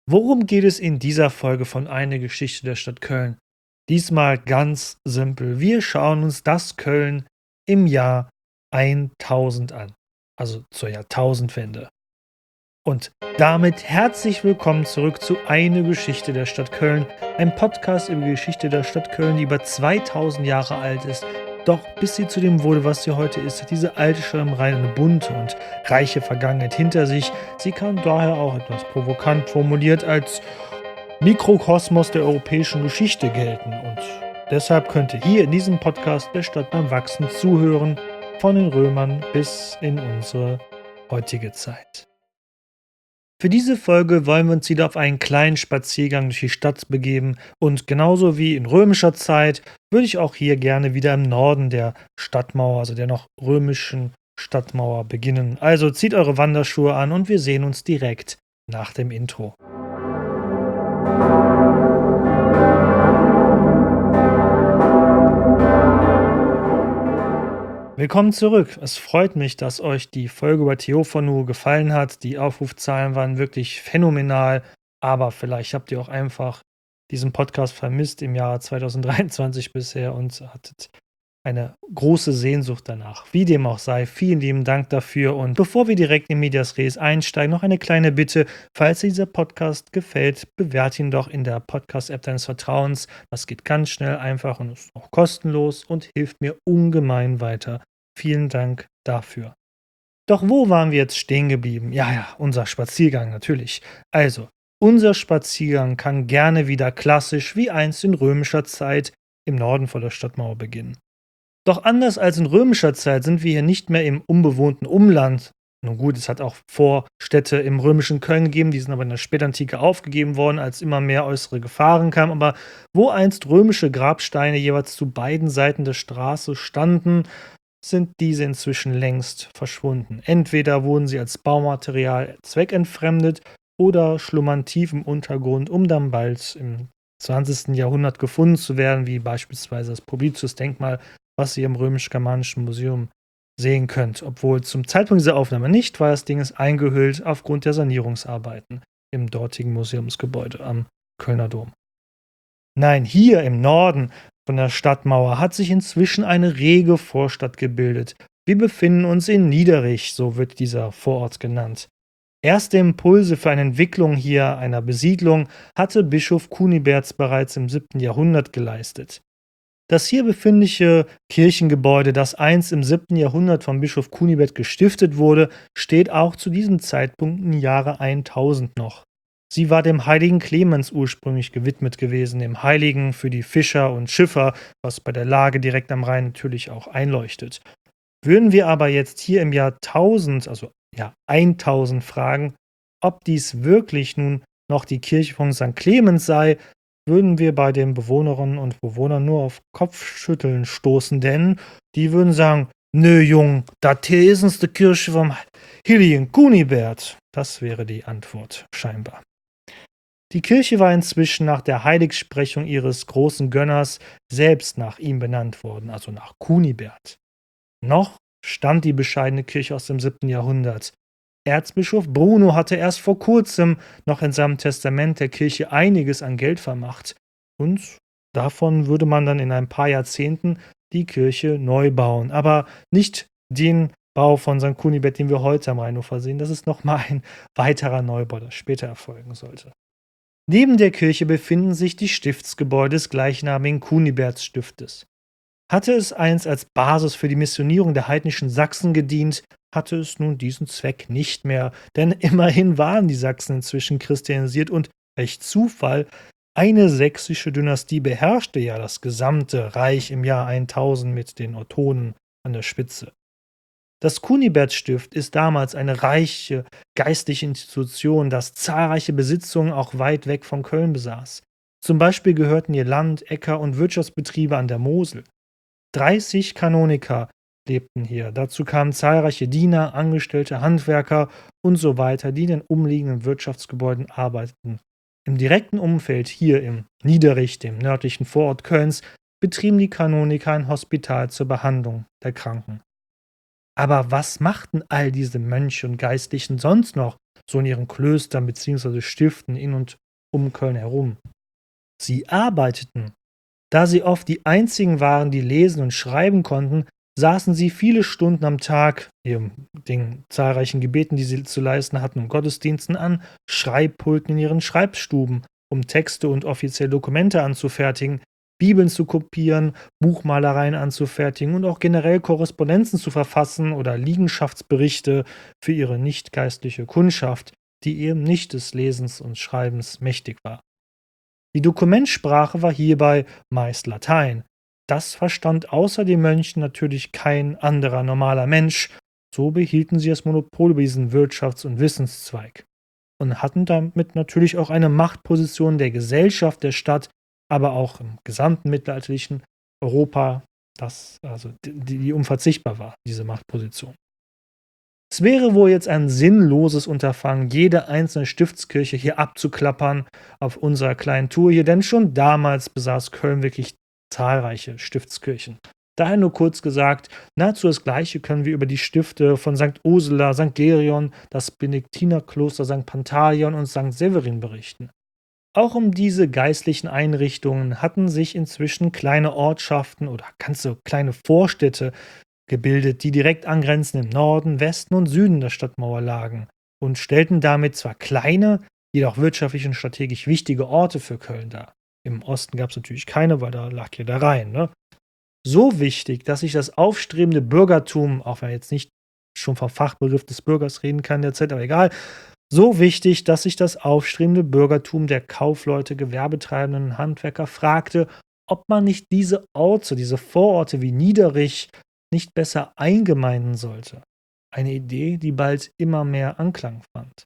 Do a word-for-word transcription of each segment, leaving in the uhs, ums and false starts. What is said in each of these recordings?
Worum geht es in dieser Folge von Eine Geschichte der Stadt Köln? Diesmal ganz simpel. Wir schauen uns das Köln im Jahr tausend an, also zur Jahrtausendwende. Und damit herzlich willkommen zurück zu Eine Geschichte der Stadt Köln, ein Podcast über die Geschichte der Stadt Köln, die über zweitausend Jahre alt ist. Doch bis sie zu dem wurde, was sie heute ist, hat diese alte Stadt am Rhein eine bunte und reiche Vergangenheit hinter sich. Sie kann daher auch etwas provokant formuliert als Mikrokosmos der europäischen Geschichte gelten. Und deshalb könnte hier in diesem Podcast der Stadt beim Wachsen zuhören, von den Römern bis in unsere heutige Zeit. Für diese Folge wollen wir uns wieder auf einen kleinen Spaziergang durch die Stadt begeben und genauso wie in römischer Zeit würde ich auch hier gerne wieder im Norden der Stadtmauer, also der noch römischen Stadtmauer beginnen. Also zieht eure Wanderschuhe an und wir sehen uns direkt nach dem Intro. Willkommen zurück. Es freut mich, dass euch die Folge über Theophanu gefallen hat. Die Aufrufzahlen waren wirklich phänomenal, aber vielleicht habt ihr auch einfach diesen Podcast vermisst im Jahr zwanzig dreiundzwanzig bisher und hattet eine große Sehnsucht danach. Wie dem auch sei, vielen lieben Dank dafür. Und bevor wir direkt in Medias Res einsteigen, noch eine kleine Bitte. Falls dir dieser Podcast gefällt, bewerte ihn doch in der Podcast-App deines Vertrauens. Das geht ganz schnell, einfach und ist auch kostenlos und hilft mir ungemein weiter. Vielen Dank dafür. Doch wo waren wir jetzt stehen geblieben? Ja, ja, unser Spaziergang natürlich. Also, unser Spaziergang kann gerne wieder klassisch wie einst in römischer Zeit im Norden vor der Stadtmauer beginnen. Doch anders als in römischer Zeit sind wir hier nicht mehr im unbewohnten Umland. Nun gut, es hat auch Vorstädte im römischen Köln gegeben, die sind aber in der Spätantike aufgegeben worden, als immer mehr äußere Gefahren kamen. Aber wo einst römische Grabsteine jeweils zu beiden Seiten der Straße standen, sind diese inzwischen längst verschwunden. Entweder wurden sie als Baumaterial zweckentfremdet oder schlummern tief im Untergrund, um dann bald im zwanzigsten Jahrhundert gefunden zu werden, wie beispielsweise das Publius-Denkmal, was ihr im Römisch-Germanischen Museum sehen könnt. Obwohl zum Zeitpunkt dieser Aufnahme nicht, weil das Ding ist eingehüllt aufgrund der Sanierungsarbeiten im dortigen Museumsgebäude am Kölner Dom. Nein, hier im Norden von der Stadtmauer hat sich inzwischen eine rege Vorstadt gebildet. Wir befinden uns in Niederich, so wird dieser Vorort genannt. Erste Impulse für eine Entwicklung hier einer Besiedlung hatte Bischof Kuniberts bereits im siebten Jahrhundert geleistet. Das hier befindliche Kirchengebäude, das einst im siebten Jahrhundert von Bischof Kunibert gestiftet wurde, steht auch zu diesem Zeitpunkt im Jahre tausend noch. Sie war dem heiligen Clemens ursprünglich gewidmet gewesen, dem Heiligen für die Fischer und Schiffer, was bei der Lage direkt am Rhein natürlich auch einleuchtet. Würden wir aber jetzt hier im Jahr tausend, also ja tausend fragen, ob dies wirklich nun noch die Kirche von Sankt Clemens sei, würden wir bei den Bewohnerinnen und Bewohnern nur auf Kopfschütteln stoßen, denn die würden sagen, nö Jung, das hier ist uns die Kirche vom heiligen Kunibert. Das wäre die Antwort, scheinbar. Die Kirche war inzwischen nach der Heiligsprechung ihres großen Gönners selbst nach ihm benannt worden, also nach Kunibert. Noch stammt die bescheidene Kirche aus dem siebten Jahrhundert. Erzbischof Bruno hatte erst vor kurzem noch in seinem Testament der Kirche einiges an Geld vermacht. Und davon würde man dann in ein paar Jahrzehnten die Kirche neu bauen. Aber nicht den Bau von Sankt Kunibert, den wir heute am Rheinufer sehen. Das ist nochmal ein weiterer Neubau, der später erfolgen sollte. Neben der Kirche befinden sich die Stiftsgebäude des gleichnamigen Kunibertsstiftes. Hatte es einst als Basis für die Missionierung der heidnischen Sachsen gedient, hatte es nun diesen Zweck nicht mehr, denn immerhin waren die Sachsen inzwischen christianisiert und, welch Zufall, eine sächsische Dynastie beherrschte ja das gesamte Reich im Jahr tausend mit den Ottonen an der Spitze. Das Kunibertstift ist damals eine reiche geistliche Institution, das zahlreiche Besitzungen auch weit weg von Köln besaß. Zum Beispiel gehörten hier Land-, Äcker- und Wirtschaftsbetriebe an der Mosel. dreißig Kanoniker lebten hier. Dazu kamen zahlreiche Diener, Angestellte, Handwerker und so weiter, die in den umliegenden Wirtschaftsgebäuden arbeiteten. Im direkten Umfeld, hier im Niederich, dem nördlichen Vorort Kölns, betrieben die Kanoniker ein Hospital zur Behandlung der Kranken. Aber was machten all diese Mönche und Geistlichen sonst noch? so in ihren Klöstern bzw. Stiften in und um Köln herum. Sie arbeiteten. Da sie oft die einzigen waren, die lesen und schreiben konnten, saßen sie viele Stunden am Tag, neben den zahlreichen Gebeten, die sie zu leisten hatten, und Gottesdiensten an Schreibpulten in ihren Schreibstuben, um Texte und offizielle Dokumente anzufertigen, Bibeln zu kopieren, Buchmalereien anzufertigen und auch generell Korrespondenzen zu verfassen oder Liegenschaftsberichte für ihre nichtgeistliche Kundschaft, die eben nicht des Lesens und Schreibens mächtig war. Die Dokumentsprache war hierbei meist Latein. Das verstand außer den Mönchen natürlich kein anderer normaler Mensch, so behielten sie das Monopol über diesen Wirtschafts- und Wissenszweig und hatten damit natürlich auch eine Machtposition der Gesellschaft der Stadt, aber auch im gesamten mittelalterlichen Europa, das also die, die unverzichtbar war, diese Machtposition. Es wäre wohl jetzt ein sinnloses Unterfangen, jede einzelne Stiftskirche hier abzuklappern auf unserer kleinen Tour hier, denn schon damals besaß Köln wirklich zahlreiche Stiftskirchen. Daher nur kurz gesagt, nahezu das Gleiche können wir über die Stifte von Sankt Ursula, Sankt Gerion, das Benediktinerkloster Sankt Pantaleon und Sankt Severin berichten. Auch um diese geistlichen Einrichtungen hatten sich inzwischen kleine Ortschaften oder ganze kleine Vorstädte gebildet, die direkt angrenzend im Norden, Westen und Süden der Stadtmauer lagen und stellten damit zwar kleine, jedoch wirtschaftlich und strategisch wichtige Orte für Köln dar. Im Osten gab es natürlich keine, weil da lag ja der Rhein. Ne? So wichtig, dass sich das aufstrebende Bürgertum, auch wenn er jetzt nicht schon vom Fachbegriff des Bürgers reden kann derzeit, aber egal, so wichtig, dass sich das aufstrebende Bürgertum der Kaufleute, Gewerbetreibenden und Handwerker fragte, ob man nicht diese Orte, diese Vororte wie Niederich nicht besser eingemeinden sollte. Eine Idee, die bald immer mehr Anklang fand.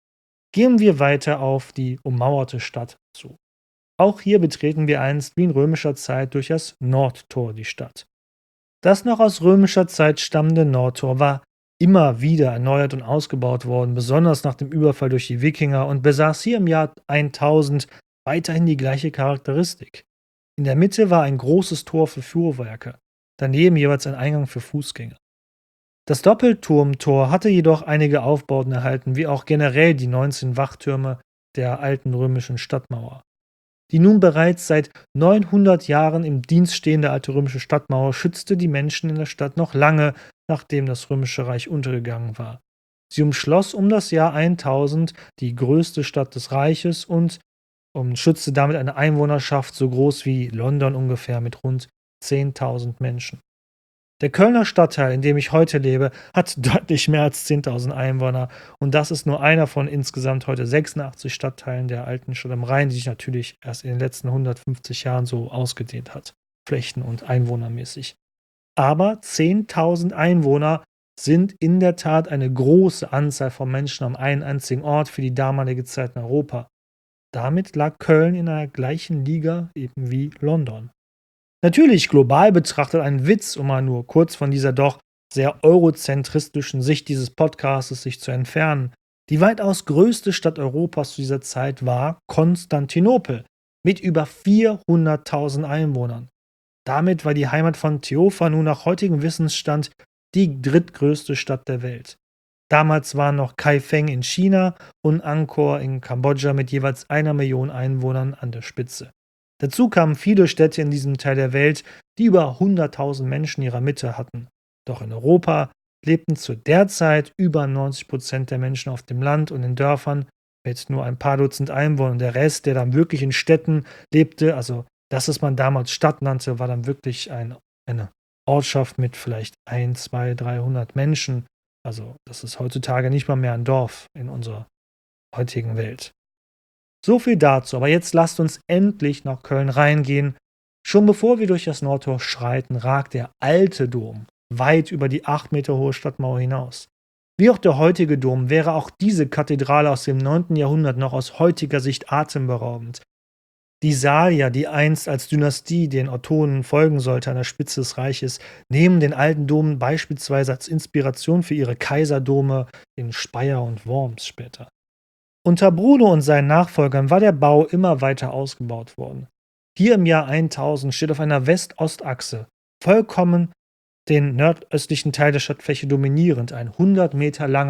Gehen wir weiter auf die ummauerte Stadt zu. Auch hier betreten wir einst wie in römischer Zeit durch das Nordtor die Stadt. Das noch aus römischer Zeit stammende Nordtor war immer wieder erneuert und ausgebaut worden, besonders nach dem Überfall durch die Wikinger, und besaß hier im Jahr tausend weiterhin die gleiche Charakteristik. In der Mitte war ein großes Tor für Fuhrwerke, daneben jeweils ein Eingang für Fußgänger. Das Doppelturmtor hatte jedoch einige Aufbauten erhalten, wie auch generell die neunzehn Wachtürme der alten römischen Stadtmauer. Die nun bereits seit neunhundert Jahren im Dienst stehende alte römische Stadtmauer schützte die Menschen in der Stadt noch lange, nachdem das römische Reich untergegangen war. Sie umschloss um das Jahr tausend die größte Stadt des Reiches und um, schützte damit eine Einwohnerschaft so groß wie London ungefähr mit rund zehntausend Menschen. Der Kölner Stadtteil, in dem ich heute lebe, hat deutlich mehr als zehntausend Einwohner, und das ist nur einer von insgesamt heute sechsundachtzig Stadtteilen der alten Stadt am Rhein, die sich natürlich erst in den letzten hundertfünfzig Jahren so ausgedehnt hat, flächen- und einwohnermäßig. Aber zehntausend Einwohner sind in der Tat eine große Anzahl von Menschen am einen einzigen Ort für die damalige Zeit in Europa. Damit lag Köln in einer gleichen Liga eben wie London. Natürlich global betrachtet ein Witz, um mal nur kurz von dieser doch sehr eurozentristischen Sicht dieses Podcasts sich zu entfernen. Die weitaus größte Stadt Europas zu dieser Zeit war Konstantinopel mit über vierhunderttausend Einwohnern. Damit war die Heimat von Theophanu nach heutigem Wissensstand die drittgrößte Stadt der Welt. Damals waren noch Kaifeng in China und Angkor in Kambodscha mit jeweils einer Million Einwohnern an der Spitze. Dazu kamen viele Städte in diesem Teil der Welt, die über hunderttausend Menschen in ihrer Mitte hatten. Doch in Europa lebten zu der Zeit über neunzig Prozent der Menschen auf dem Land und in Dörfern mit nur ein paar Dutzend Einwohnern. Der Rest, der dann wirklich in Städten lebte, also das, was man damals Stadt nannte, war dann wirklich ein, eine Ortschaft mit vielleicht ein, zwei, dreihundert Menschen. Also das ist heutzutage nicht mal mehr ein Dorf in unserer heutigen Welt. So viel dazu, aber jetzt lasst uns endlich nach Köln reingehen. Schon bevor wir durch das Nordtor schreiten, ragt der alte Dom weit über die acht Meter hohe Stadtmauer hinaus. Wie auch der heutige Dom wäre auch diese Kathedrale aus dem neunten Jahrhundert noch aus heutiger Sicht atemberaubend. Die Salier, die einst als Dynastie den Ottonen folgen sollte an der Spitze des Reiches, nehmen den alten Dom beispielsweise als Inspiration für ihre Kaiserdome in Speyer und Worms später. Unter Bruno und seinen Nachfolgern war der Bau immer weiter ausgebaut worden. Hier im Jahr tausend steht auf einer West-Ost-Achse, vollkommen den nordöstlichen Teil der Stadtfläche dominierend, ein hundert Meter langer,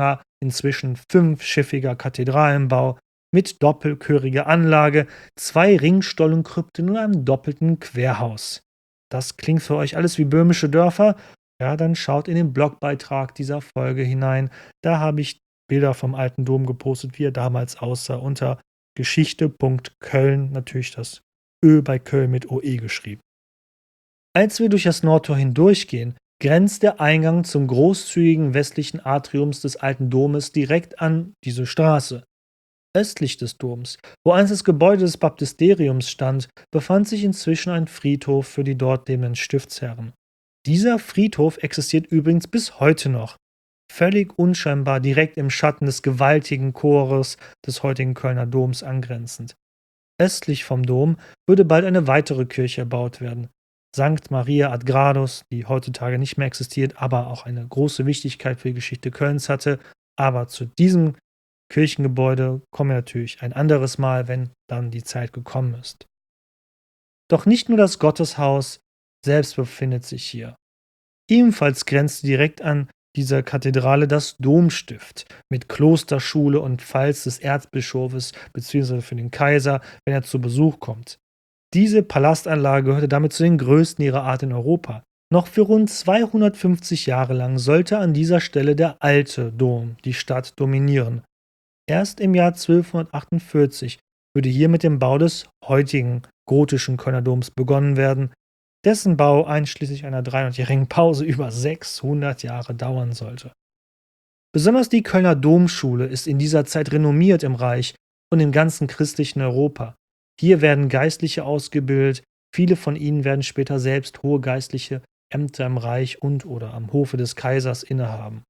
inzwischen fünfschiffiger Kathedralenbau mit doppelchöriger Anlage, zwei Ringstollenkrypten und einem doppelten Querhaus. Das klingt für euch alles wie böhmische Dörfer? Ja, dann schaut in den Blogbeitrag dieser Folge hinein. Da habe ich Bilder vom alten Dom gepostet, wie er damals aussah, unter Geschichte Punkt Köln, natürlich das Ö bei Köln mit O E geschrieben. Als wir durch das Nordtor hindurchgehen, grenzt der Eingang zum großzügigen westlichen Atriums des alten Domes direkt an diese Straße. Östlich des Doms, wo einst das Gebäude des Baptisteriums stand, befand sich inzwischen ein Friedhof für die dort lebenden Stiftsherren. Dieser Friedhof existiert übrigens bis heute noch, völlig unscheinbar direkt im Schatten des gewaltigen Chores des heutigen Kölner Doms angrenzend. Östlich vom Dom würde bald eine weitere Kirche erbaut werden. Sankt Maria ad Gradus, die heutzutage nicht mehr existiert, aber auch eine große Wichtigkeit für die Geschichte Kölns hatte. Aber zu diesem Kirchengebäude kommen wir natürlich ein anderes Mal, wenn dann die Zeit gekommen ist. Doch nicht nur das Gotteshaus selbst befindet sich hier. Ebenfalls grenzt direkt an dieser Kathedrale das Domstift mit Klosterschule und Pfalz des Erzbischofes bzw. für den Kaiser, wenn er zu Besuch kommt. Diese Palastanlage gehörte damit zu den größten ihrer Art in Europa. Noch für rund zweihundertfünfzig Jahre lang sollte an dieser Stelle der alte Dom die Stadt dominieren. Erst im Jahr zwölfhundertachtundvierzig würde hier mit dem Bau des heutigen gotischen Kölner Doms begonnen werden, dessen Bau einschließlich einer dreihundertjährigen Pause über sechshundert Jahre dauern sollte. Besonders die Kölner Domschule ist in dieser Zeit renommiert im Reich und im ganzen christlichen Europa. Hier werden Geistliche ausgebildet, viele von ihnen werden später selbst hohe geistliche Ämter im Reich und oder am Hofe des Kaisers innehaben.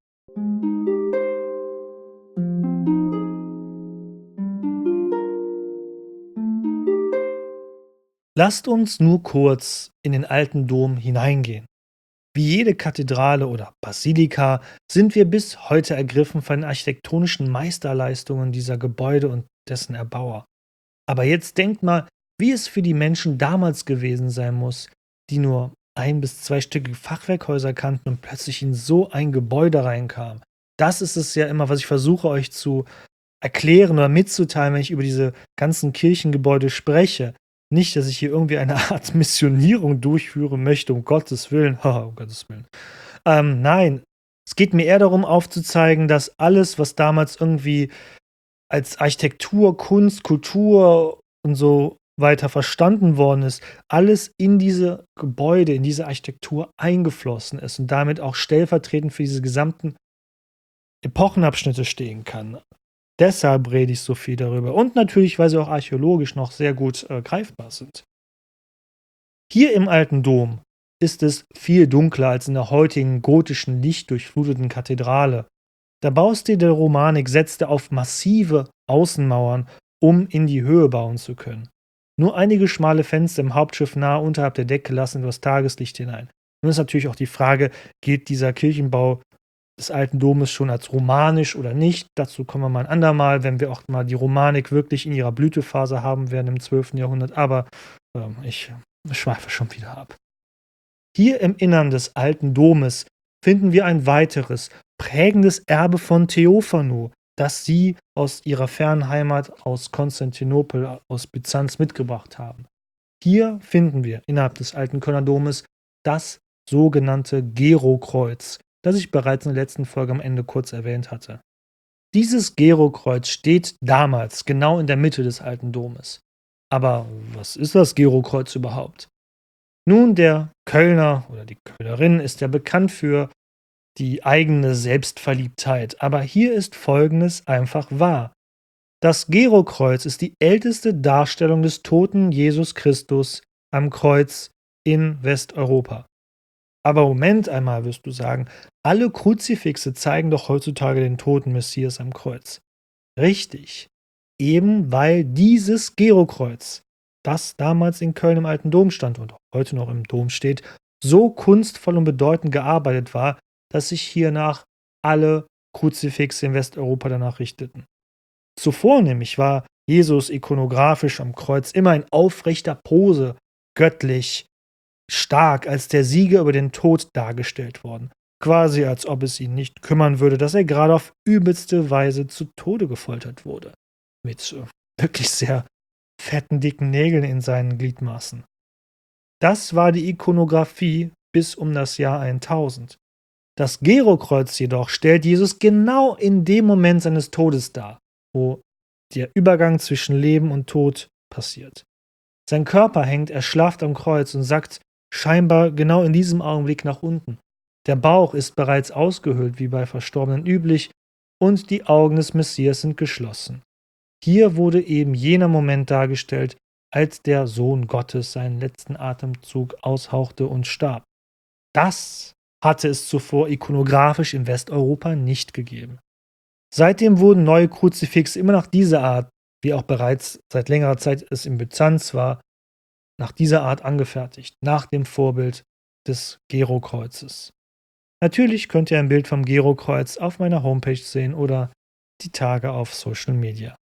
Lasst uns nur kurz in den alten Dom hineingehen. Wie jede Kathedrale oder Basilika sind wir bis heute ergriffen von den architektonischen Meisterleistungen dieser Gebäude und dessen Erbauer. Aber jetzt denkt mal, wie es für die Menschen damals gewesen sein muss, die nur ein- bis zweistöckige Fachwerkhäuser kannten und plötzlich in so ein Gebäude reinkamen. Das ist es ja immer, was ich versuche euch zu erklären oder mitzuteilen, wenn ich über diese ganzen Kirchengebäude spreche. Nicht, dass ich hier irgendwie eine Art Missionierung durchführen möchte, um Gottes Willen. Haha, um Gottes Willen. Ähm, nein, es geht mir eher darum aufzuzeigen, dass alles, was damals irgendwie als Architektur, Kunst, Kultur und so weiter verstanden worden ist, alles in diese Gebäude, in diese Architektur eingeflossen ist und damit auch stellvertretend für diese gesamten Epochenabschnitte stehen kann. Deshalb rede ich so viel darüber. Und natürlich, weil sie auch archäologisch noch sehr gut äh, greifbar sind. Hier im alten Dom ist es viel dunkler als in der heutigen gotischen, lichtdurchfluteten Kathedrale. Der Baustil der Romanik setzte auf massive Außenmauern, um in die Höhe bauen zu können. Nur einige schmale Fenster im Hauptschiff nahe unterhalb der Decke lassen das Tageslicht hinein. Nun ist natürlich auch die Frage, gilt dieser Kirchenbau des alten Domes schon als romanisch oder nicht? Dazu kommen wir mal ein andermal, wenn wir auch mal die Romanik wirklich in ihrer Blütephase haben werden im zwölften Jahrhundert. Aber ähm, ich schweife schon wieder ab. Hier im Innern des alten Domes finden wir ein weiteres prägendes Erbe von Theophanu, das sie aus ihrer fernen Heimat aus Konstantinopel, aus Byzanz mitgebracht haben. Hier finden wir innerhalb des alten Kölner Domes das sogenannte Gero-Kreuz, das ich bereits in der letzten Folge am Ende kurz erwähnt hatte. Dieses Gero-Kreuz steht damals genau in der Mitte des alten Domes. Aber was ist das Gero-Kreuz überhaupt? Nun, der Kölner oder die Kölnerin ist ja bekannt für die eigene Selbstverliebtheit, aber hier ist Folgendes einfach wahr. Das Gero-Kreuz ist die älteste Darstellung des toten Jesus Christus am Kreuz in Westeuropa. Aber Moment einmal, wirst du sagen, alle Kruzifixe zeigen doch heutzutage den toten Messias am Kreuz. Richtig, eben weil dieses Gero-Kreuz, das damals in Köln im alten Dom stand und heute noch im Dom steht, so kunstvoll und bedeutend gearbeitet war, dass sich hiernach alle Kruzifixe in Westeuropa danach richteten. Zuvor nämlich war Jesus ikonografisch am Kreuz immer in aufrechter Pose, göttlich, stark als der Sieger über den Tod dargestellt worden. quasi als ob es ihn nicht kümmern würde, dass er gerade auf übelste Weise zu Tode gefoltert wurde. Mit äh, wirklich sehr fetten, dicken Nägeln in seinen Gliedmaßen. Das war die Ikonographie bis um das Jahr tausend. Das Gerokreuz jedoch stellt Jesus genau in dem Moment seines Todes dar, wo der Übergang zwischen Leben und Tod passiert. Sein Körper hängt erschlafft am Kreuz und sackt scheinbar genau in diesem Augenblick nach unten. Der Bauch ist bereits ausgehöhlt, wie bei Verstorbenen üblich, und die Augen des Messias sind geschlossen. Hier wurde eben jener Moment dargestellt, als der Sohn Gottes seinen letzten Atemzug aushauchte und starb. Das hatte es zuvor ikonografisch in Westeuropa nicht gegeben. Seitdem wurden neue Kruzifixe immer nach dieser Art, wie auch bereits seit längerer Zeit es in Byzanz war, nach dieser Art angefertigt, nach dem Vorbild des Gerokreuzes. Natürlich könnt ihr ein Bild vom Gerokreuz auf meiner Homepage sehen oder die Tage auf Social Media.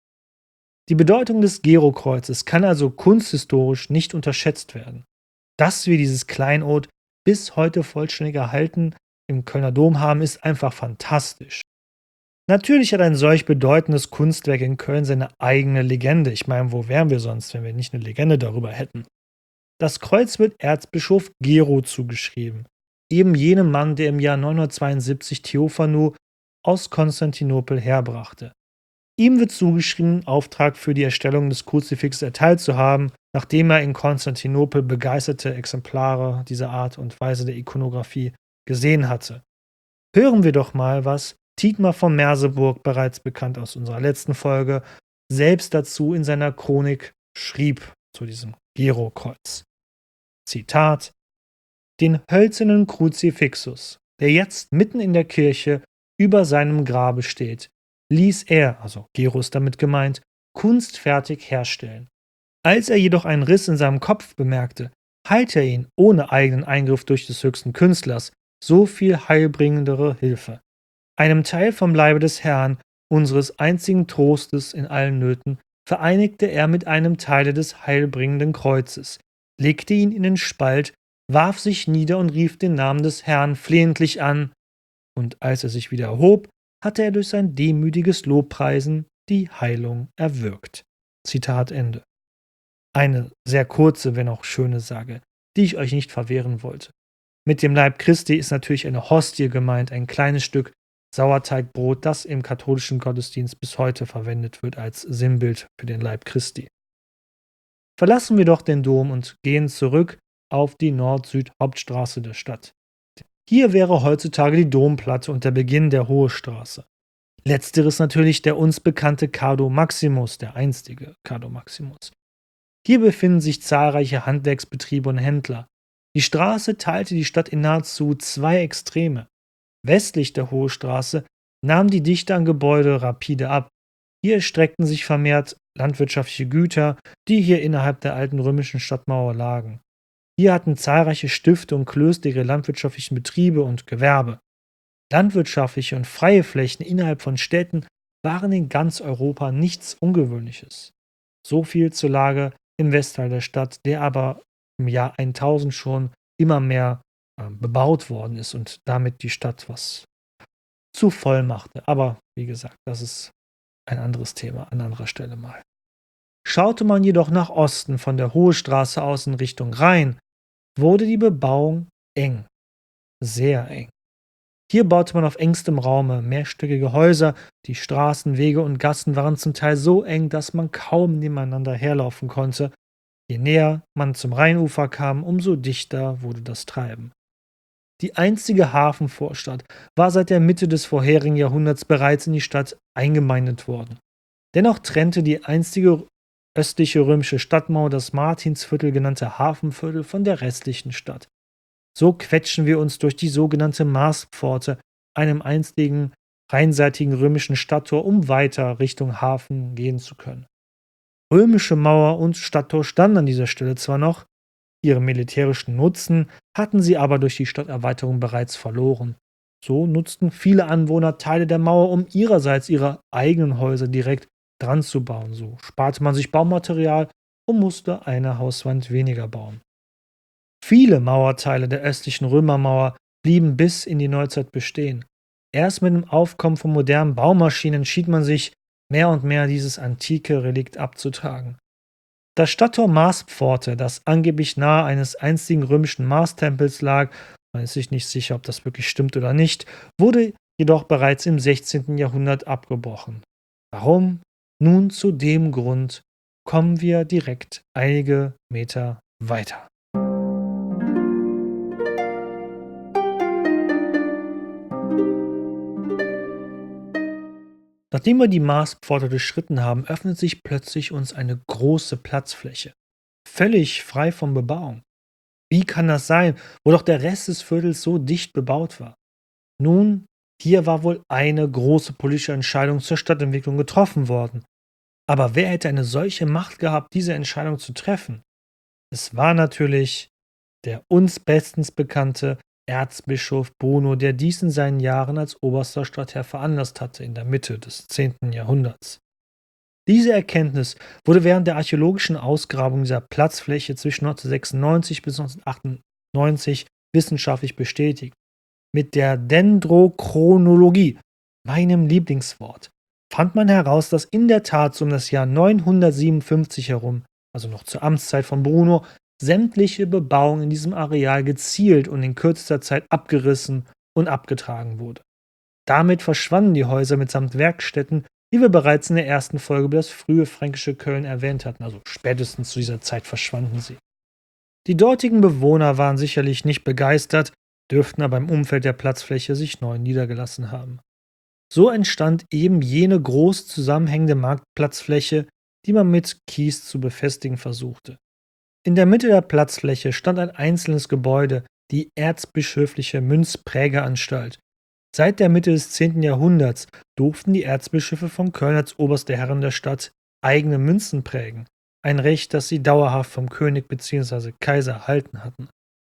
Die Bedeutung des Gerokreuzes kann also kunsthistorisch nicht unterschätzt werden. Dass wir dieses Kleinod bis heute vollständig erhalten im Kölner Dom haben, ist einfach fantastisch. Natürlich hat ein solch bedeutendes Kunstwerk in Köln seine eigene Legende. Ich meine, wo wären wir sonst, wenn wir nicht eine Legende darüber hätten? Das Kreuz wird Erzbischof Gero zugeschrieben, eben jenem Mann, der im Jahr neunhundertzweiundsiebzig Theophanu aus Konstantinopel herbrachte. Ihm wird zugeschrieben, Auftrag für die Erstellung des Kruzifixes erteilt zu haben, nachdem er in Konstantinopel begeisterte Exemplare dieser Art und Weise der Ikonographie gesehen hatte. Hören wir doch mal, was Dietmar von Merseburg, bereits bekannt aus unserer letzten Folge, selbst dazu in seiner Chronik schrieb zu diesem Gerokreuz. Zitat: Den hölzernen Kruzifixus, der jetzt mitten in der Kirche über seinem Grabe steht, ließ er, also Gero ist damit gemeint, kunstfertig herstellen. Als er jedoch einen Riss in seinem Kopf bemerkte, heilte er ihn ohne eigenen Eingriff durch des höchsten Künstlers so viel heilbringendere Hilfe. Einem Teil vom Leibe des Herrn, unseres einzigen Trostes in allen Nöten, vereinigte er mit einem Teile des heilbringenden Kreuzes, legte ihn in den Spalt, warf sich nieder und rief den Namen des Herrn flehentlich an, und als er sich wieder erhob, hatte er durch sein demütiges Lobpreisen die Heilung erwirkt. Zitat Ende. Eine sehr kurze, wenn auch schöne Sage, die ich euch nicht verwehren wollte. Mit dem Leib Christi ist natürlich eine Hostie gemeint, ein kleines Stück Sauerteigbrot, das im katholischen Gottesdienst bis heute verwendet wird als Sinnbild für den Leib Christi. Verlassen wir doch den Dom und gehen zurück auf die Nord-Süd-Hauptstraße der Stadt. Hier wäre heutzutage die Domplatte und der Beginn der Hohe Straße. Letzteres natürlich der uns bekannte Cardo Maximus, der einstige Cardo Maximus. Hier befinden sich zahlreiche Handwerksbetriebe und Händler. Die Straße teilte die Stadt in nahezu zwei Extreme. Westlich der Hohe Straße nahm die Dichte an Gebäude rapide ab. Hier streckten sich vermehrt landwirtschaftliche Güter, die hier innerhalb der alten römischen Stadtmauer lagen. Hier hatten zahlreiche Stifte und Klöster ihre landwirtschaftlichen Betriebe und Gewerbe. Landwirtschaftliche und freie Flächen innerhalb von Städten waren in ganz Europa nichts Ungewöhnliches. So viel zur Lage im Westteil der Stadt, der aber im Jahr tausend schon immer mehr äh, bebaut worden ist und damit die Stadt was zu voll machte. Aber wie gesagt, das ist ein anderes Thema an anderer Stelle mal. Schaute man jedoch nach Osten von der Hohe Straße aus in Richtung Rhein, wurde die Bebauung eng, sehr eng. Hier baute man auf engstem Raume mehrstöckige Häuser, die Straßen, Wege und Gassen waren zum Teil so eng, dass man kaum nebeneinander herlaufen konnte. Je näher man zum Rheinufer kam, umso dichter wurde das Treiben. Die einzige Hafenvorstadt war seit der Mitte des vorherigen Jahrhunderts bereits in die Stadt eingemeindet worden. Dennoch trennte die einstige östliche römische Stadtmauer das Martinsviertel genannte Hafenviertel von der restlichen Stadt. So quetschen wir uns durch die sogenannte Marspforte, einem einstigen rheinseitigen römischen Stadttor, um weiter Richtung Hafen gehen zu können. Römische Mauer und Stadttor standen an dieser Stelle zwar noch, ihren militärischen Nutzen hatten sie aber durch die Stadterweiterung bereits verloren. So nutzten viele Anwohner Teile der Mauer, um ihrerseits ihre eigenen Häuser direkt dran zu bauen. So sparte man sich Baumaterial und musste eine Hauswand weniger bauen. Viele Mauerteile der östlichen Römermauer blieben bis in die Neuzeit bestehen. Erst mit dem Aufkommen von modernen Baumaschinen entschied man sich, mehr und mehr dieses antike Relikt abzutragen. Das Stadttor Marspforte, das angeblich nahe eines einstigen römischen Marstempels lag, man ist sich nicht sicher, ob das wirklich stimmt oder nicht, wurde jedoch bereits im sechzehnten. Jahrhundert abgebrochen. Warum? Nun zu dem Grund kommen wir direkt einige Meter weiter. Nachdem wir die Marspforte durchschritten haben, öffnet sich plötzlich uns eine große Platzfläche. Völlig frei von Bebauung. Wie kann das sein, wo doch der Rest des Viertels so dicht bebaut war? Nun, hier war wohl eine große politische Entscheidung zur Stadtentwicklung getroffen worden. Aber wer hätte eine solche Macht gehabt, diese Entscheidung zu treffen? Es war natürlich der uns bestens bekannte Erzbischof Bruno, der dies in seinen Jahren als oberster Stadtherr veranlasst hatte, in der Mitte des zehnten. Jahrhunderts. Diese Erkenntnis wurde während der archäologischen Ausgrabung dieser Platzfläche zwischen neunzehnhundertsechsundneunzig bis neunzehnhundertachtundneunzig wissenschaftlich bestätigt. Mit der Dendrochronologie, meinem Lieblingswort, fand man heraus, dass in der Tat so um das Jahr neunhundertsiebenundfünfzig herum, also noch zur Amtszeit von Bruno, sämtliche Bebauung in diesem Areal gezielt und in kürzester Zeit abgerissen und abgetragen wurde. Damit verschwanden die Häuser mitsamt Werkstätten, die wir bereits in der ersten Folge über das frühe fränkische Köln erwähnt hatten, also spätestens zu dieser Zeit verschwanden sie. Die dortigen Bewohner waren sicherlich nicht begeistert, dürften aber im Umfeld der Platzfläche sich neu niedergelassen haben. So entstand eben jene groß zusammenhängende Marktplatzfläche, die man mit Kies zu befestigen versuchte. In der Mitte der Platzfläche stand ein einzelnes Gebäude, die Erzbischöfliche Münzprägeanstalt. Seit der Mitte des zehnten. Jahrhunderts durften die Erzbischöfe von Köln als oberste Herren der Stadt eigene Münzen prägen, ein Recht, das sie dauerhaft vom König bzw. Kaiser erhalten hatten.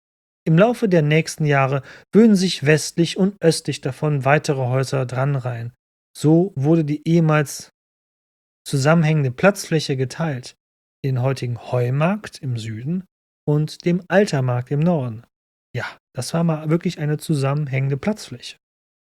Im Laufe der nächsten Jahre würden sich westlich und östlich davon weitere Häuser dranreihen. So wurde die ehemals zusammenhängende Platzfläche geteilt in den heutigen Heumarkt im Süden und dem Altermarkt im Norden. Ja, das war mal wirklich eine zusammenhängende Platzfläche.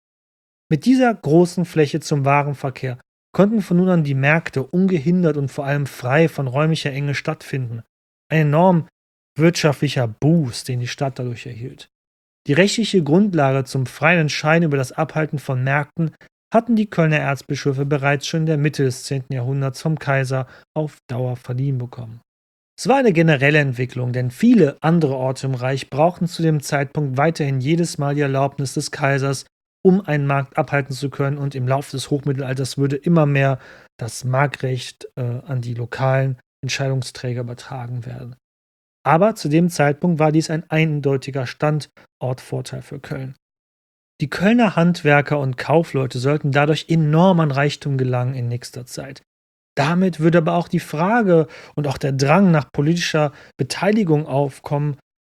Mit dieser großen Fläche zum Warenverkehr konnten von nun an die Märkte ungehindert und vor allem frei von räumlicher Enge stattfinden. Ein enorm wirtschaftlicher Boost, den die Stadt dadurch erhielt. Die rechtliche Grundlage zum freien Entscheiden über das Abhalten von Märkten hatten die Kölner Erzbischöfe bereits schon in der Mitte des zehnten. Jahrhunderts vom Kaiser auf Dauer verliehen bekommen. Es war eine generelle Entwicklung, denn viele andere Orte im Reich brauchten zu dem Zeitpunkt weiterhin jedes Mal die Erlaubnis des Kaisers, um einen Markt abhalten zu können, und im Laufe des Hochmittelalters würde immer mehr das Marktrecht äh, an die lokalen Entscheidungsträger übertragen werden. Aber zu dem Zeitpunkt war dies ein eindeutiger Standortvorteil für Köln. Die Kölner Handwerker und Kaufleute sollten dadurch enorm an Reichtum gelangen in nächster Zeit. Damit würde aber auch die Frage und auch der Drang nach politischer Beteiligung aufkommen,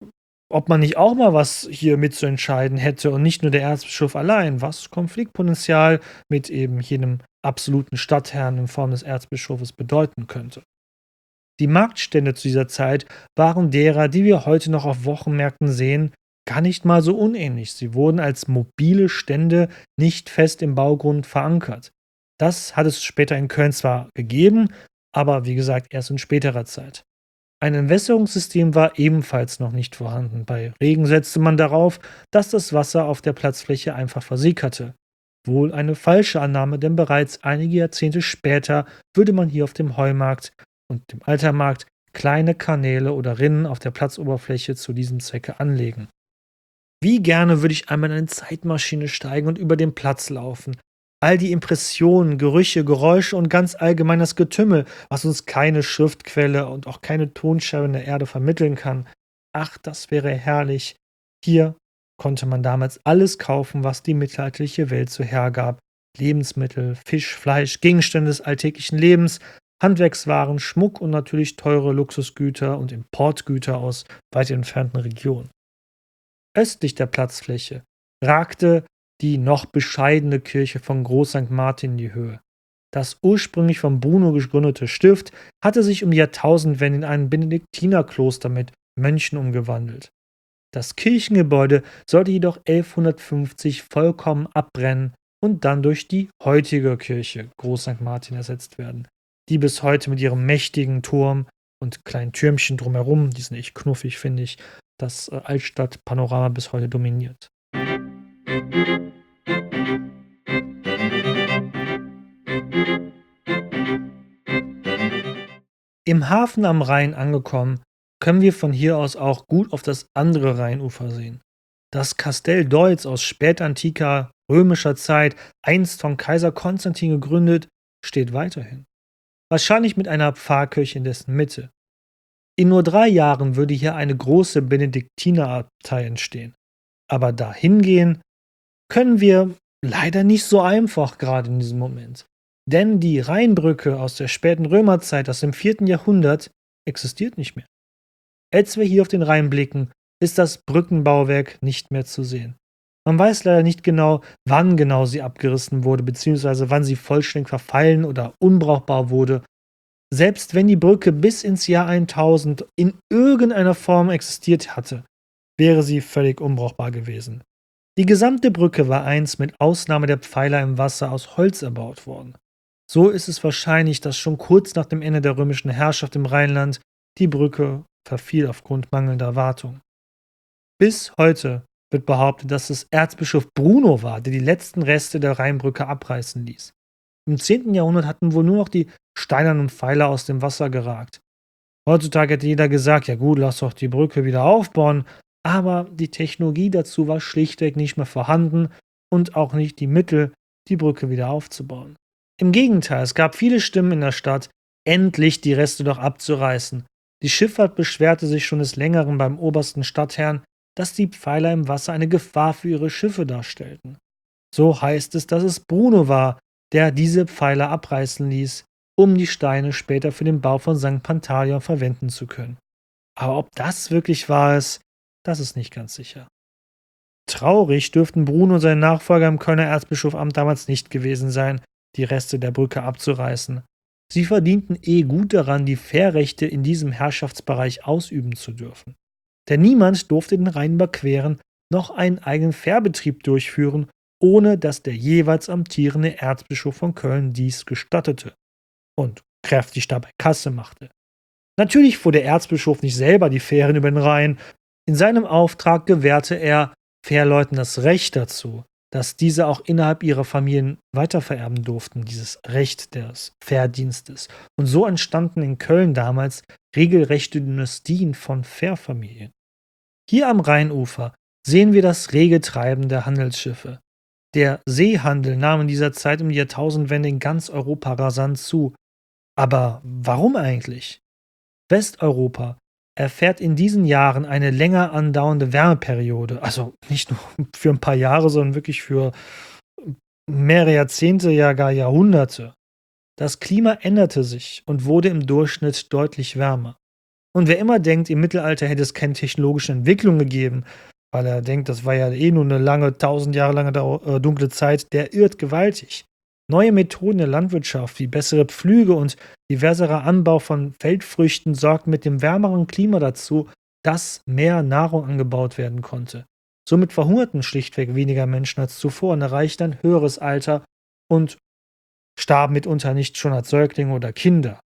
ob man nicht auch mal was hier mitzuentscheiden hätte und nicht nur der Erzbischof allein, was Konfliktpotenzial mit eben jenem absoluten Stadtherrn in Form des Erzbischofes bedeuten könnte. Die Marktstände zu dieser Zeit waren derer, die wir heute noch auf Wochenmärkten sehen, gar nicht mal so unähnlich. Sie wurden als mobile Stände nicht fest im Baugrund verankert. Das hat es später in Köln zwar gegeben, aber wie gesagt erst in späterer Zeit. Ein Entwässerungssystem war ebenfalls noch nicht vorhanden. Bei Regen setzte man darauf, dass das Wasser auf der Platzfläche einfach versickerte. Wohl eine falsche Annahme, denn bereits einige Jahrzehnte später würde man hier auf dem Heumarkt und dem Altermarkt kleine Kanäle oder Rinnen auf der Platzoberfläche zu diesem Zwecke anlegen. Wie gerne würde ich einmal in eine Zeitmaschine steigen und über den Platz laufen. All die Impressionen, Gerüche, Geräusche und ganz allgemein das Getümmel, was uns keine Schriftquelle und auch keine Tonscherbe in der Erde vermitteln kann. Ach, das wäre herrlich. Hier konnte man damals alles kaufen, was die mittelalterliche Welt so hergab. Lebensmittel, Fisch, Fleisch, Gegenstände des alltäglichen Lebens, Handwerkswaren, Schmuck und natürlich teure Luxusgüter und Importgüter aus weit entfernten Regionen. Östlich der Platzfläche ragte die noch bescheidene Kirche von Groß Sankt Martin in die Höhe. Das ursprünglich von Bruno gegründete Stift hatte sich um die Jahrtausendwende in ein Benediktinerkloster mit Mönchen umgewandelt. Das Kirchengebäude sollte jedoch elfhundertfünfzig vollkommen abbrennen und dann durch die heutige Kirche Groß Sankt Martin ersetzt werden, die bis heute mit ihrem mächtigen Turm und kleinen Türmchen drumherum, die sind echt knuffig, finde ich, das äh, Altstadtpanorama bis heute dominiert. Im Hafen am Rhein angekommen, können wir von hier aus auch gut auf das andere Rheinufer sehen. Das Kastell Deutz aus spätantiker römischer Zeit, einst von Kaiser Konstantin gegründet, steht weiterhin. Wahrscheinlich mit einer Pfarrkirche in dessen Mitte. In nur drei Jahren würde hier eine große Benediktinerabtei entstehen. Aber dahin gehen können wir leider nicht so einfach gerade in diesem Moment. Denn die Rheinbrücke aus der späten Römerzeit, aus dem vierten Jahrhundert, existiert nicht mehr. Als wir hier auf den Rhein blicken, ist das Brückenbauwerk nicht mehr zu sehen. Man weiß leider nicht genau, wann genau sie abgerissen wurde, beziehungsweise wann sie vollständig verfallen oder unbrauchbar wurde. Selbst wenn die Brücke bis ins Jahr tausend in irgendeiner Form existiert hatte, wäre sie völlig unbrauchbar gewesen. Die gesamte Brücke war einst mit Ausnahme der Pfeiler im Wasser aus Holz erbaut worden. So ist es wahrscheinlich, dass schon kurz nach dem Ende der römischen Herrschaft im Rheinland die Brücke verfiel aufgrund mangelnder Wartung. Bis heute wird behauptet, dass es Erzbischof Bruno war, der die letzten Reste der Rheinbrücke abreißen ließ. Im zehnten Jahrhundert hatten wohl nur noch die steinernen Pfeiler aus dem Wasser geragt. Heutzutage hätte jeder gesagt, ja gut, lass doch die Brücke wieder aufbauen, aber die Technologie dazu war schlichtweg nicht mehr vorhanden und auch nicht die Mittel, die Brücke wieder aufzubauen. Im Gegenteil, es gab viele Stimmen in der Stadt, endlich die Reste doch abzureißen. Die Schifffahrt beschwerte sich schon des Längeren beim obersten Stadtherrn, dass die Pfeiler im Wasser eine Gefahr für ihre Schiffe darstellten. So heißt es, dass es Bruno war, der diese Pfeiler abreißen ließ, um die Steine später für den Bau von Sankt Pantaleon verwenden zu können. Aber ob das wirklich wahr ist, das ist nicht ganz sicher. Traurig dürften Bruno und sein Nachfolger im Kölner Erzbischofamt damals nicht gewesen sein, die Reste der Brücke abzureißen. Sie verdienten eh gut daran, die Fährrechte in diesem Herrschaftsbereich ausüben zu dürfen. Denn niemand durfte den Rhein überqueren, noch einen eigenen Fährbetrieb durchführen, ohne dass der jeweils amtierende Erzbischof von Köln dies gestattete und kräftig dabei Kasse machte. Natürlich fuhr der Erzbischof nicht selber die Fähren über den Rhein. In seinem Auftrag gewährte er Fährleuten das Recht dazu, dass diese auch innerhalb ihrer Familien weitervererben durften, dieses Recht des Fährdienstes. Und so entstanden in Köln damals regelrechte Dynastien von Fährfamilien. Hier am Rheinufer sehen wir das rege Treiben der Handelsschiffe. Der Seehandel nahm in dieser Zeit um die Jahrtausendwende in ganz Europa rasant zu. Aber warum eigentlich? Westeuropa erfährt in diesen Jahren eine länger andauernde Wärmeperiode. Also nicht nur für ein paar Jahre, sondern wirklich für mehrere Jahrzehnte, ja gar Jahrhunderte. Das Klima änderte sich und wurde im Durchschnitt deutlich wärmer. Und wer immer denkt, im Mittelalter hätte es keine technologische Entwicklung gegeben, weil er denkt, das war ja eh nur eine lange, tausend Jahre lange dau- äh, dunkle Zeit, der irrt gewaltig. Neue Methoden der Landwirtschaft wie bessere Pflüge und diverserer Anbau von Feldfrüchten sorgten mit dem wärmeren Klima dazu, dass mehr Nahrung angebaut werden konnte. Somit verhungerten schlichtweg weniger Menschen als zuvor und erreichten ein höheres Alter und starben mitunter nicht schon als Säuglinge oder Kinder.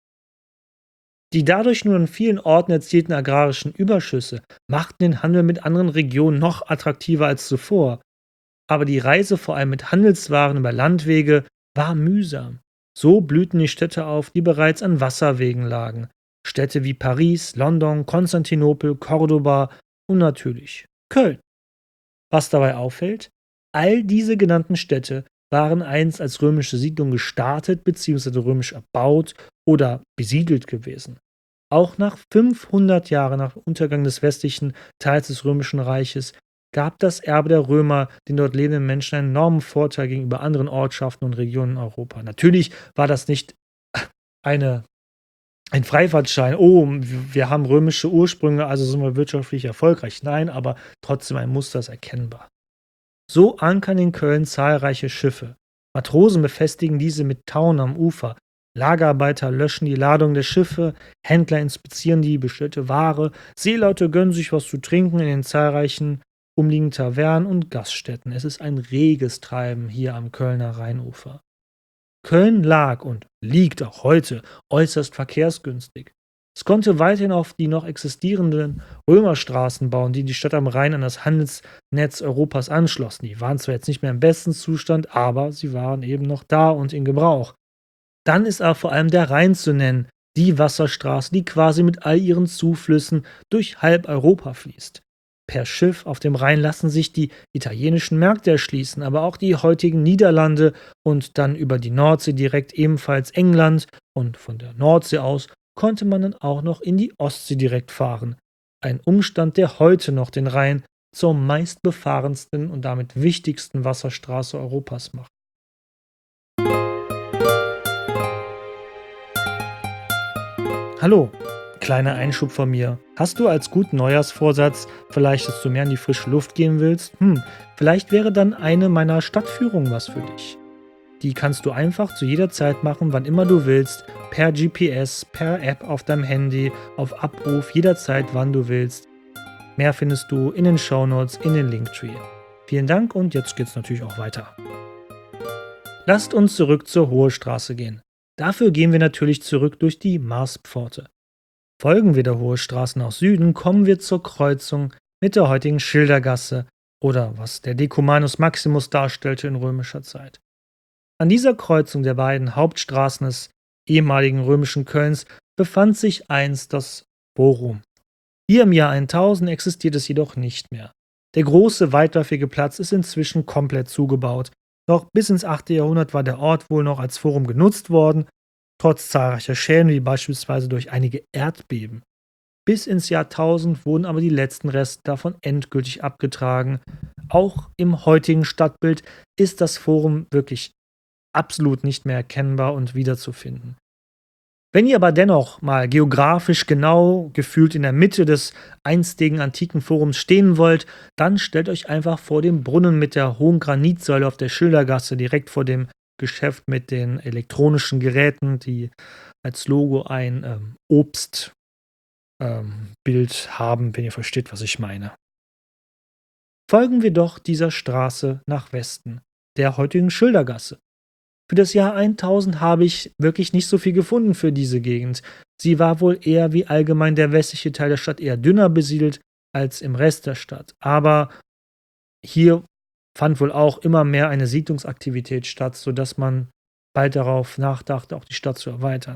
Die dadurch nur an vielen Orten erzielten agrarischen Überschüsse machten den Handel mit anderen Regionen noch attraktiver als zuvor. Aber die Reise vor allem mit Handelswaren über Landwege war mühsam. So blühten die Städte auf, die bereits an Wasserwegen lagen. Städte wie Paris, London, Konstantinopel, Cordoba und natürlich Köln. Was dabei auffällt, all diese genannten Städte waren einst als römische Siedlung gestartet bzw. römisch erbaut oder besiedelt gewesen. Auch nach fünfhundert Jahren nach Untergang des westlichen Teils des Römischen Reiches gab das Erbe der Römer den dort lebenden Menschen einen enormen Vorteil gegenüber anderen Ortschaften und Regionen in Europa. Natürlich war das nicht eine, ein Freifahrtschein, oh, wir haben römische Ursprünge, also sind wir wirtschaftlich erfolgreich. Nein, aber trotzdem ein Muster ist erkennbar. So ankern in Köln zahlreiche Schiffe. Matrosen befestigen diese mit Tauen am Ufer. Lagerarbeiter löschen die Ladung der Schiffe, Händler inspizieren die bestellte Ware, Seeleute gönnen sich was zu trinken in den zahlreichen umliegenden Tavernen und Gaststätten. Es ist ein reges Treiben hier am Kölner Rheinufer. Köln lag und liegt auch heute äußerst verkehrsgünstig. Es konnte weiterhin auf die noch existierenden Römerstraßen bauen, die die Stadt am Rhein an das Handelsnetz Europas anschlossen. Die waren zwar jetzt nicht mehr im besten Zustand, aber sie waren eben noch da und in Gebrauch. Dann ist aber vor allem der Rhein zu nennen, die Wasserstraße, die quasi mit all ihren Zuflüssen durch halb Europa fließt. Per Schiff auf dem Rhein lassen sich die italienischen Märkte erschließen, aber auch die heutigen Niederlande und dann über die Nordsee direkt ebenfalls England, und von der Nordsee aus konnte man dann auch noch in die Ostsee direkt fahren. Ein Umstand, der heute noch den Rhein zur meistbefahrensten und damit wichtigsten Wasserstraße Europas macht. Hallo, kleiner Einschub von mir. Hast du als guten Neujahrsvorsatz vielleicht, dass du mehr in die frische Luft gehen willst? Hm, vielleicht wäre dann eine meiner Stadtführungen was für dich. Die kannst du einfach zu jeder Zeit machen, wann immer du willst, per G P S, per App auf deinem Handy, auf Abruf, jederzeit, wann du willst. Mehr findest du in den Shownotes, in den Linktree. Vielen Dank und jetzt geht's natürlich auch weiter. Lasst uns zurück zur Hohe Straße gehen. Dafür gehen wir natürlich zurück durch die Marspforte. Folgen wir der Hohe Straße nach Süden, kommen wir zur Kreuzung mit der heutigen Schildergasse oder was der Decumanus Maximus darstellte in römischer Zeit. An dieser Kreuzung der beiden Hauptstraßen des ehemaligen römischen Kölns befand sich einst das Forum. Hier im Jahr tausend existiert es jedoch nicht mehr. Der große, weitläufige Platz ist inzwischen komplett zugebaut. Doch bis ins achte Jahrhundert war der Ort wohl noch als Forum genutzt worden, trotz zahlreicher Schäden wie beispielsweise durch einige Erdbeben. Bis ins Jahr tausend wurden aber die letzten Reste davon endgültig abgetragen. Auch im heutigen Stadtbild ist das Forum wirklich absolut nicht mehr erkennbar und wiederzufinden. Wenn ihr aber dennoch mal geografisch genau gefühlt in der Mitte des einstigen antiken Forums stehen wollt, dann stellt euch einfach vor dem Brunnen mit der hohen Granitsäule auf der Schildergasse, direkt vor dem Geschäft mit den elektronischen Geräten, die als Logo ein ähm, Obstbild ähm, haben, wenn ihr versteht, was ich meine. Folgen wir doch dieser Straße nach Westen, der heutigen Schildergasse. Für das Jahr tausend habe ich wirklich nicht so viel gefunden für diese Gegend. Sie war wohl eher wie allgemein der westliche Teil der Stadt eher dünner besiedelt als im Rest der Stadt. Aber hier fand wohl auch immer mehr eine Siedlungsaktivität statt, sodass man bald darauf nachdachte, auch die Stadt zu erweitern.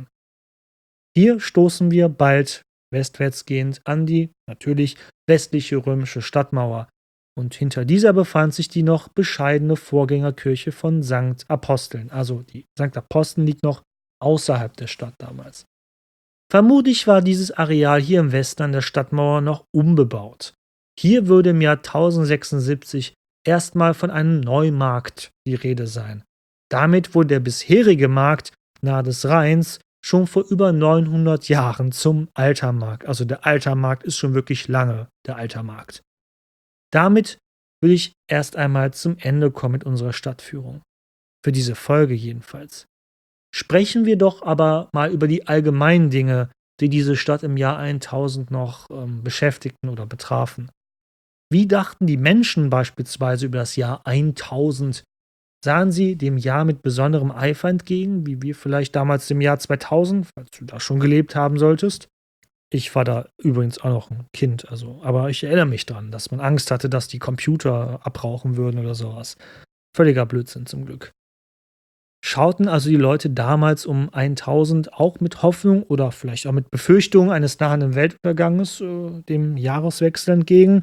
Hier stoßen wir bald westwärts gehend an die natürlich westliche römische Stadtmauer. Und hinter dieser befand sich die noch bescheidene Vorgängerkirche von Sankt Aposteln. Also die Sankt Aposteln liegt noch außerhalb der Stadt damals. Vermutlich war dieses Areal hier im Westen an der Stadtmauer noch unbebaut. Hier würde im Jahr tausendsechsundsiebzig erstmal von einem Neumarkt die Rede sein. Damit wurde der bisherige Markt nahe des Rheins schon vor über neunhundert Jahren zum Altermarkt. Also der Altermarkt ist schon wirklich lange der Altermarkt. Damit will ich erst einmal zum Ende kommen mit unserer Stadtführung. Für diese Folge jedenfalls. Sprechen wir doch aber mal über die allgemeinen Dinge, die diese Stadt im Jahr tausend noch ähm, beschäftigten oder betrafen. Wie dachten die Menschen beispielsweise über das Jahr tausend? Sahen sie dem Jahr mit besonderem Eifer entgegen, wie wir vielleicht damals dem Jahr zweitausend, falls du da schon gelebt haben solltest? Ich war da übrigens auch noch ein Kind, also, aber ich erinnere mich dran, dass man Angst hatte, dass die Computer abrauchen würden oder sowas. Völliger Blödsinn zum Glück. Schauten also die Leute damals um tausend auch mit Hoffnung oder vielleicht auch mit Befürchtung eines nahenden Weltunterganges äh, dem Jahreswechsel entgegen?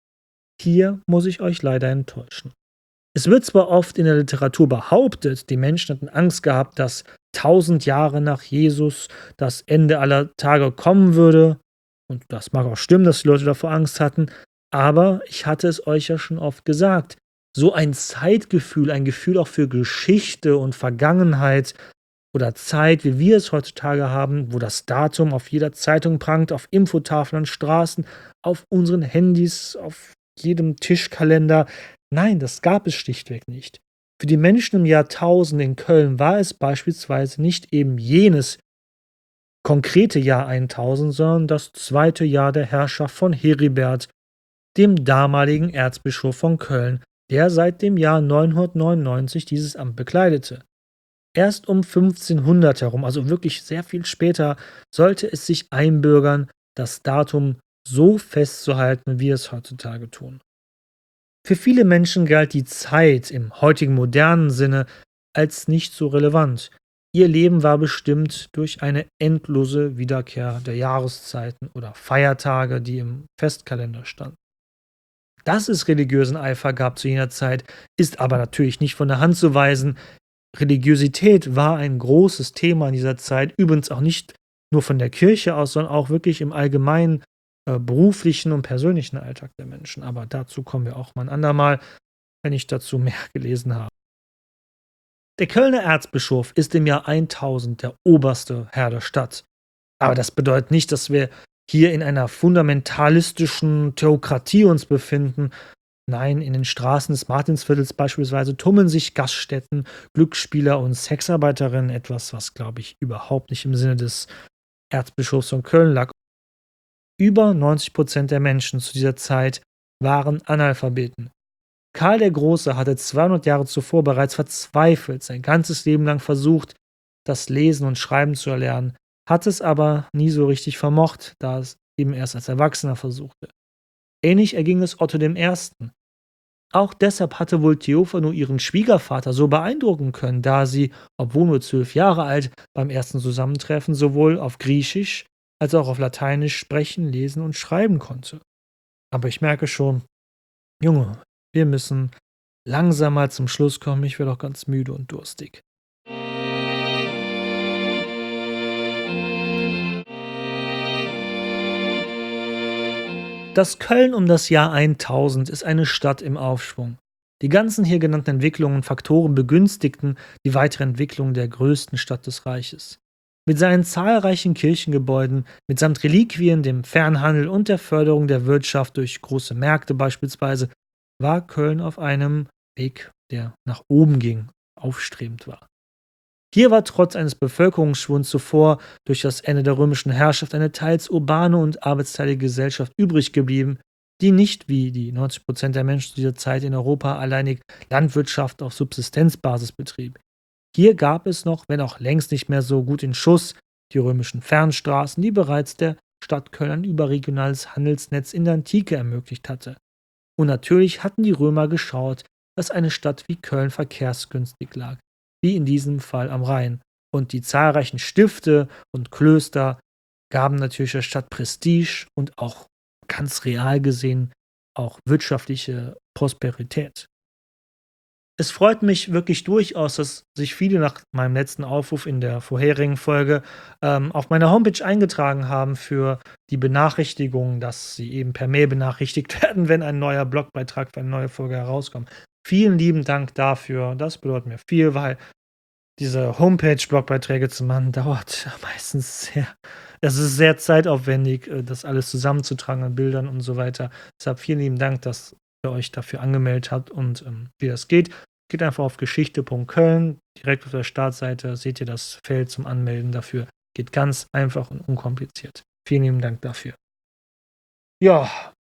Hier muss ich euch leider enttäuschen. Es wird zwar oft in der Literatur behauptet, die Menschen hätten Angst gehabt, dass tausend Jahre nach Jesus das Ende aller Tage kommen würde. Und das mag auch stimmen, dass die Leute davor Angst hatten. Aber ich hatte es euch ja schon oft gesagt. So ein Zeitgefühl, ein Gefühl auch für Geschichte und Vergangenheit oder Zeit, wie wir es heutzutage haben, wo das Datum auf jeder Zeitung prangt, auf Infotafeln an Straßen, auf unseren Handys, auf jedem Tischkalender. Nein, das gab es schlichtweg nicht. Für die Menschen im Jahr tausend in Köln war es beispielsweise nicht eben jenes konkrete Jahr tausend, sondern das zweite Jahr der Herrschaft von Heribert, dem damaligen Erzbischof von Köln, der seit dem Jahr neunhundertneunundneunzig dieses Amt bekleidete. Erst um fünfzehnhundert herum, also wirklich sehr viel später, sollte es sich einbürgern, das Datum so festzuhalten, wie wir es heutzutage tun. Für viele Menschen galt die Zeit im heutigen modernen Sinne als nicht so relevant. Ihr Leben war bestimmt durch eine endlose Wiederkehr der Jahreszeiten oder Feiertage, die im Festkalender standen. Dass es religiösen Eifer gab zu jener Zeit, ist aber natürlich nicht von der Hand zu weisen. Religiosität war ein großes Thema in dieser Zeit, übrigens auch nicht nur von der Kirche aus, sondern auch wirklich im allgemeinen äh, beruflichen und persönlichen Alltag der Menschen. Aber dazu kommen wir auch mal ein andermal, wenn ich dazu mehr gelesen habe. Der Kölner Erzbischof ist im Jahr tausend der oberste Herr der Stadt. Aber das bedeutet nicht, dass wir hier in einer fundamentalistischen Theokratie uns befinden. Nein, in den Straßen des Martinsviertels beispielsweise tummeln sich Gaststätten, Glücksspieler und Sexarbeiterinnen, etwas, was, glaube ich, überhaupt nicht im Sinne des Erzbischofs von Köln lag. Über neunzig Prozent der Menschen zu dieser Zeit waren Analphabeten. Karl der Große hatte zweihundert Jahre zuvor bereits verzweifelt sein ganzes Leben lang versucht, das Lesen und Schreiben zu erlernen, hat es aber nie so richtig vermocht, da es eben erst als Erwachsener versuchte. Ähnlich erging es Otto dem Ersten. Auch deshalb hatte wohl Theophano ihren Schwiegervater so beeindrucken können, da sie, obwohl nur zwölf Jahre alt, beim ersten Zusammentreffen sowohl auf Griechisch als auch auf Lateinisch sprechen, lesen und schreiben konnte. Aber ich merke schon, Junge, wir müssen langsam mal zum Schluss kommen, ich werde auch ganz müde und durstig. Das Köln um das Jahr tausend ist eine Stadt im Aufschwung. Die ganzen hier genannten Entwicklungen und Faktoren begünstigten die weitere Entwicklung der größten Stadt des Reiches. Mit seinen zahlreichen Kirchengebäuden, mitsamt Reliquien, dem Fernhandel und der Förderung der Wirtschaft durch große Märkte beispielsweise, war Köln auf einem Weg, der nach oben ging, aufstrebend war. Hier war trotz eines Bevölkerungsschwunds zuvor durch das Ende der römischen Herrschaft eine teils urbane und arbeitsteilige Gesellschaft übrig geblieben, die nicht wie die neunzig Prozent der Menschen dieser Zeit in Europa alleinig Landwirtschaft auf Subsistenzbasis betrieb. Hier gab es noch, wenn auch längst nicht mehr so gut in Schuss, die römischen Fernstraßen, die bereits der Stadt Köln ein überregionales Handelsnetz in der Antike ermöglicht hatte. Und natürlich hatten die Römer geschaut, dass eine Stadt wie Köln verkehrsgünstig lag, wie in diesem Fall am Rhein. Und die zahlreichen Stifte und Klöster gaben natürlich der Stadt Prestige und auch ganz real gesehen auch wirtschaftliche Prosperität. Es freut mich wirklich durchaus, dass sich viele nach meinem letzten Aufruf in der vorherigen Folge ähm, auf meiner Homepage eingetragen haben für die Benachrichtigung, dass sie eben per Mail benachrichtigt werden, wenn ein neuer Blogbeitrag für eine neue Folge herauskommt. Vielen lieben Dank dafür. Das bedeutet mir viel, weil diese Homepage-Blogbeiträge zu machen dauert meistens sehr. Es ist sehr zeitaufwendig, äh, das alles zusammenzutragen an Bildern und so weiter. Deshalb vielen lieben Dank, dass ihr euch dafür angemeldet habt und ähm, wie das geht. Geht einfach auf geschichte Punkt köln, direkt auf der Startseite seht ihr das Feld zum Anmelden dafür. Geht ganz einfach und unkompliziert. Vielen lieben Dank dafür. Ja,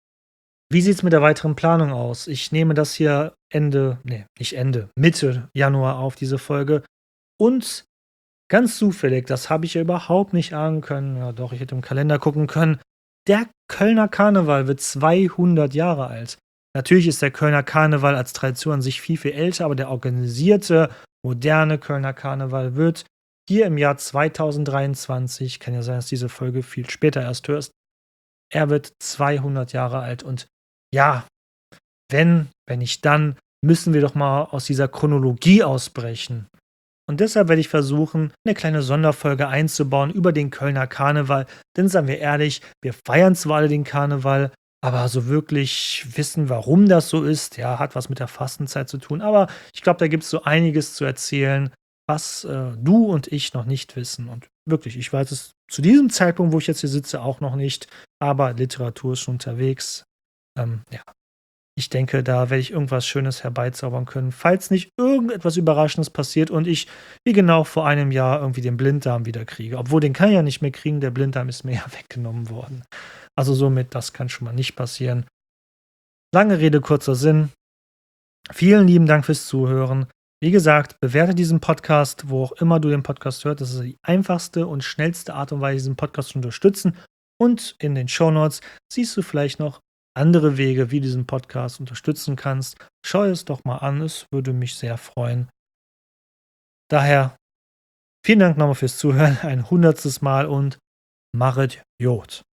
wie sieht es mit der weiteren Planung aus? Ich nehme das hier Ende, nee, nicht Ende, Mitte Januar auf, diese Folge. Und ganz zufällig, das habe ich ja überhaupt nicht ahnen können, ja doch, ich hätte im Kalender gucken können, der Kölner Karneval wird zweihundert Jahre alt. Natürlich ist der Kölner Karneval als Tradition an sich viel, viel älter, aber der organisierte, moderne Kölner Karneval wird hier im Jahr zweitausenddreiundzwanzig, kann ja sein, dass diese Folge viel später erst hörst, er wird zweihundert Jahre alt. Und ja, wenn, wenn nicht dann, müssen wir doch mal aus dieser Chronologie ausbrechen. Und deshalb werde ich versuchen, eine kleine Sonderfolge einzubauen über den Kölner Karneval. Denn seien wir ehrlich, wir feiern zwar alle den Karneval, aber so wirklich wissen, warum das so ist, ja, hat was mit der Fastenzeit zu tun. Aber ich glaube, da gibt es so einiges zu erzählen, was äh, du und ich noch nicht wissen. Und wirklich, ich weiß es zu diesem Zeitpunkt, wo ich jetzt hier sitze, auch noch nicht. Aber Literatur ist schon unterwegs. Ähm, ja. ich denke, da werde ich irgendwas Schönes herbeizaubern können, falls nicht irgendetwas Überraschendes passiert und ich wie genau vor einem Jahr irgendwie den Blinddarm wieder kriege. Obwohl, den kann ich ja nicht mehr kriegen, der Blinddarm ist mir ja weggenommen worden. Also somit, das kann schon mal nicht passieren. Lange Rede, kurzer Sinn. Vielen lieben Dank fürs Zuhören. Wie gesagt, bewerte diesen Podcast, wo auch immer du den Podcast hörst. Das ist die einfachste und schnellste Art und Weise, diesen Podcast zu unterstützen. Und in den Shownotes siehst du vielleicht noch andere Wege, wie du diesen Podcast unterstützen kannst. Schau es doch mal an, es würde mich sehr freuen. Daher vielen Dank nochmal fürs Zuhören, ein hundertstes Mal und machet Jod.